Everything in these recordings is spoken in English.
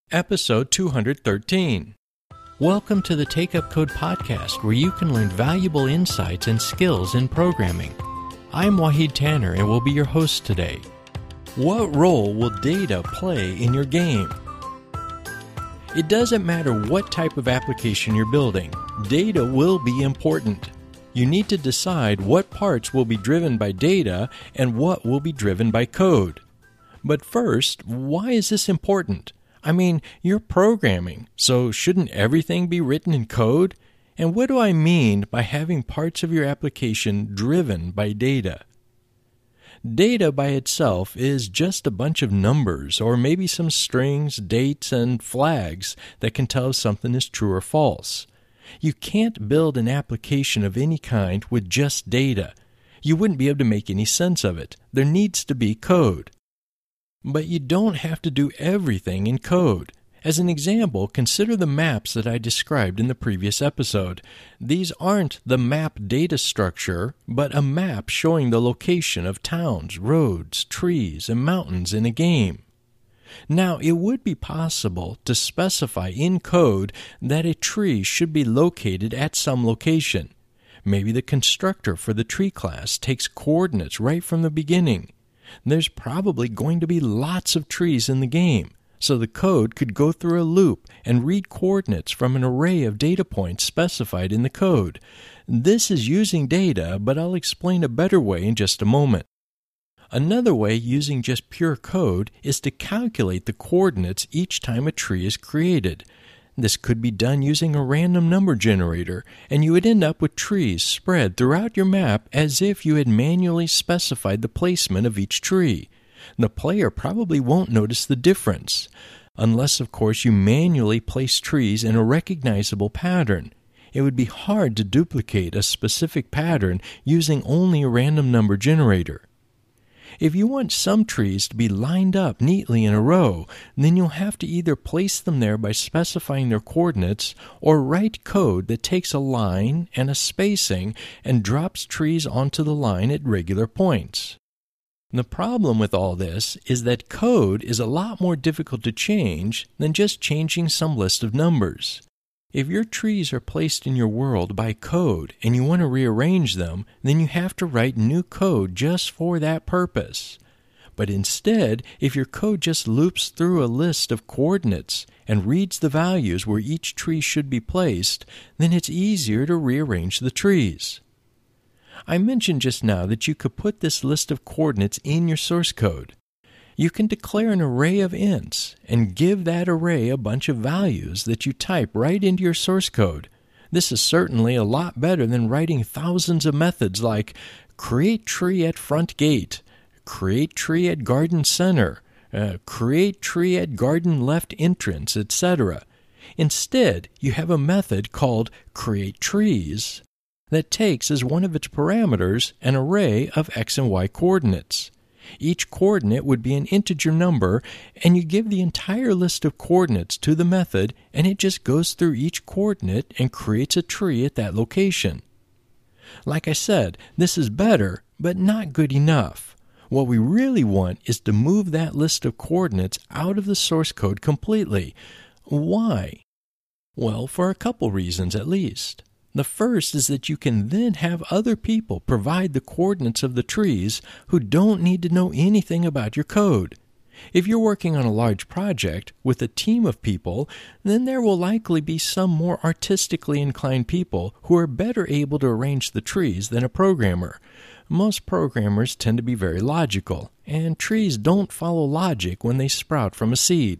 Episode 213. Welcome to the Take Up Code podcast, where you can learn valuable insights and skills in programming. I'm Wahid Tanner and will be your host today. What role will data play in your game? It doesn't matter what type of application you're building, data will be important. You need to decide what parts will be driven by data and what will be driven by code. But first, why is this important? I mean, you're programming, so shouldn't everything be written in code? And what do I mean by having parts of your application driven by data? Data by itself is just a bunch of numbers, or maybe some strings, dates, and flags that can tell if something is true or false. You can't build an application of any kind with just data. You wouldn't be able to make any sense of it. There needs to be code. But you don't have to do everything in code. As an example, consider the maps that I described in the previous episode. These aren't the map data structure, but a map showing the location of towns, roads, trees, and mountains in a game. Now, it would be possible to specify in code that a tree should be located at some location. Maybe the constructor for the tree class takes coordinates right from the beginning. There's probably going to be lots of trees in the game, so the code could go through a loop and read coordinates from an array of data points specified in the code. This is using data, but I'll explain a better way in just a moment. Another way using just pure code is to calculate the coordinates each time a tree is created. This could be done using a random number generator, and you would end up with trees spread throughout your map as if you had manually specified the placement of each tree. The player probably won't notice the difference, unless of course you manually place trees in a recognizable pattern. It would be hard to duplicate a specific pattern using only a random number generator. If you want some trees to be lined up neatly in a row, then you'll have to either place them there by specifying their coordinates or write code that takes a line and a spacing and drops trees onto the line at regular points. The problem with all this is that code is a lot more difficult to change than just changing some list of numbers. If your trees are placed in your world by code and you want to rearrange them, then you have to write new code just for that purpose. But instead, if your code just loops through a list of coordinates and reads the values where each tree should be placed, then it's easier to rearrange the trees. I mentioned just now that you could put this list of coordinates in your source code. You can declare an array of ints and give that array a bunch of values that you type right into your source code. This is certainly a lot better than writing thousands of methods like create tree at front gate, create tree at garden center, create tree at garden left entrance, etc. Instead, you have a method called create trees that takes as one of its parameters an array of x and y coordinates. Each coordinate would be an integer number, and you give the entire list of coordinates to the method, and it just goes through each coordinate and creates a tree at that location. Like I said, this is better, but not good enough. What we really want is to move that list of coordinates out of the source code completely. Why? Well, for a couple reasons at least. The first is that you can then have other people provide the coordinates of the trees who don't need to know anything about your code. If you're working on a large project with a team of people, then there will likely be some more artistically inclined people who are better able to arrange the trees than a programmer. Most programmers tend to be very logical, and trees don't follow logic when they sprout from a seed.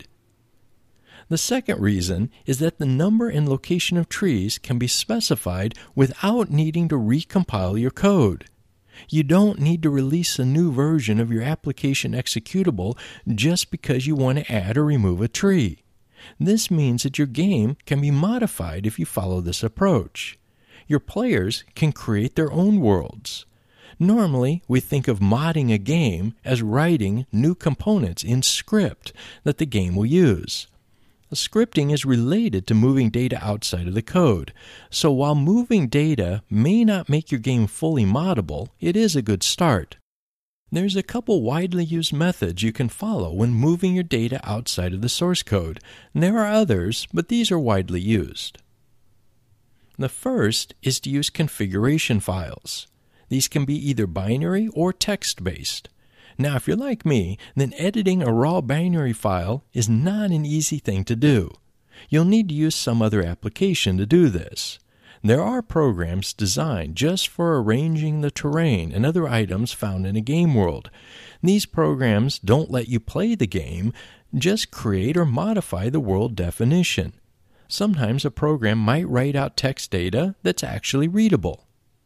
The second reason is that the number and location of trees can be specified without needing to recompile your code. You don't need to release a new version of your application executable just because you want to add or remove a tree. This means that your game can be modified if you follow this approach. Your players can create their own worlds. Normally, we think of modding a game as writing new components in script that the game will use. Scripting is related to moving data outside of the code, so while moving data may not make your game fully moddable, it is a good start. There's a couple widely used methods you can follow when moving your data outside of the source code. And there are others, but these are widely used. The first is to use configuration files. These can be either binary or text-based. Now, if you're like me, then editing a raw binary file is not an easy thing to do. You'll need to use some other application to do this. There are programs designed just for arranging the terrain and other items found in a game world. These programs don't let you play the game, just create or modify the world definition. Sometimes a program might write out text data that's actually readable.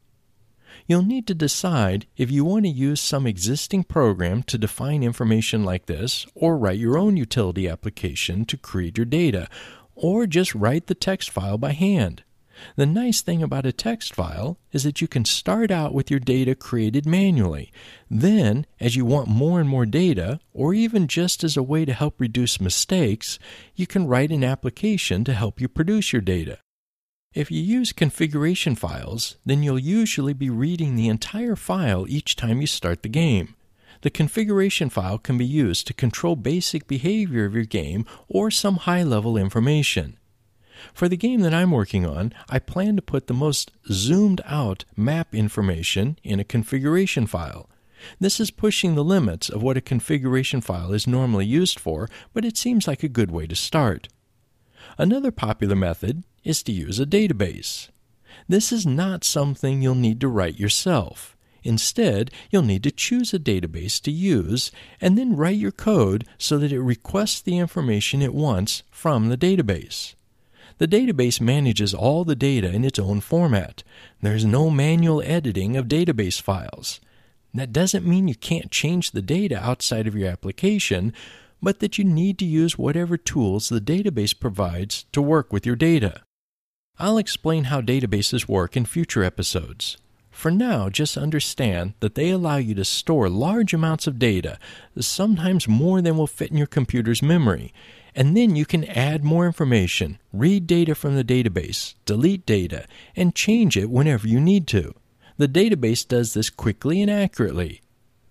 You'll need to decide if you want to use some existing program to define information like this, or write your own utility application to create your data, or just write the text file by hand. The nice thing about a text file is that you can start out with your data created manually. Then, as you want more and more data, or even just as a way to help reduce mistakes, you can write an application to help you produce your data. If you use configuration files, then you'll usually be reading the entire file each time you start the game. The configuration file can be used to control basic behavior of your game or some high-level information. For the game that I'm working on, I plan to put the most zoomed-out map information in a configuration file. This is pushing the limits of what a configuration file is normally used for, but it seems like a good way to start. Another popular method is to use a database. This is not something you'll need to write yourself. Instead, you'll need to choose a database to use and then write your code so that it requests the information it wants from the database. The database manages all the data in its own format. There's no manual editing of database files. That doesn't mean you can't change the data outside of your application, but that you need to use whatever tools the database provides to work with your data. I'll explain how databases work in future episodes. For now, just understand that they allow you to store large amounts of data, sometimes more than will fit in your computer's memory, and then you can add more information, read data from the database, delete data, and change it whenever you need to. The database does this quickly and accurately.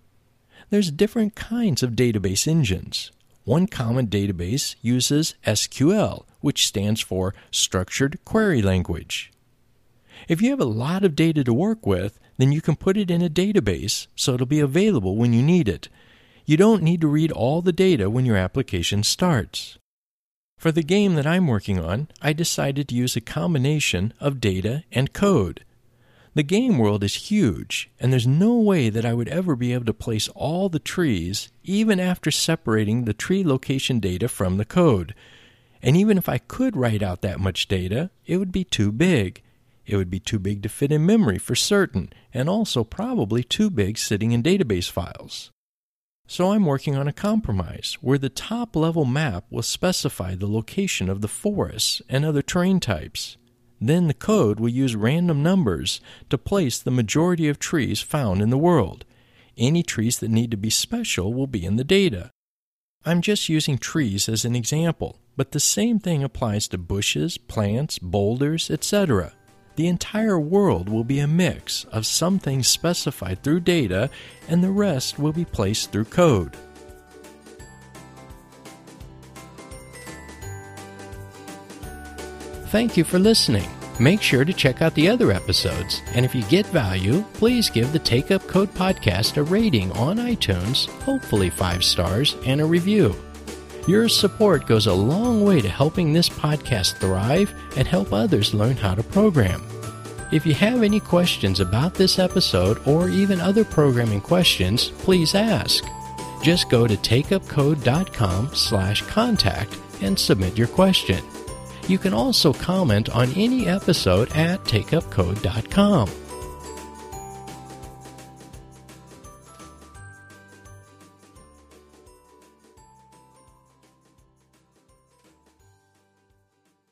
There's different kinds of database engines. One common database uses SQL, which stands for Structured Query Language. If you have a lot of data to work with, then you can put it in a database so it'll be available when you need it. You don't need to read all the data when your application starts. For the game that I'm working on, I decided to use a combination of data and code. The game world is huge, and there's no way that I would ever be able to place all the trees, even after separating the tree location data from the code. And even if I could write out that much data, it would be too big. It would be too big to fit in memory for certain, and also probably too big sitting in database files. So I'm working on a compromise where the top-level map will specify the location of the forests and other terrain types. Then the code will use random numbers to place the majority of trees found in the world. Any trees that need to be special will be in the data. I'm just using trees as an example, but the same thing applies to bushes, plants, boulders, etc. The entire world will be a mix of some things specified through data, and the rest will be placed through code. Thank you for listening. Make sure to check out the other episodes, and if you get value, please give the Take Up Code podcast a rating on iTunes, hopefully 5 stars, and a review. Your support goes a long way to helping this podcast thrive and help others learn how to program. If you have any questions about this episode or even other programming questions, please ask. Just go to takeupcode.com/contact and submit your question. You can also comment on any episode at takeupcode.com.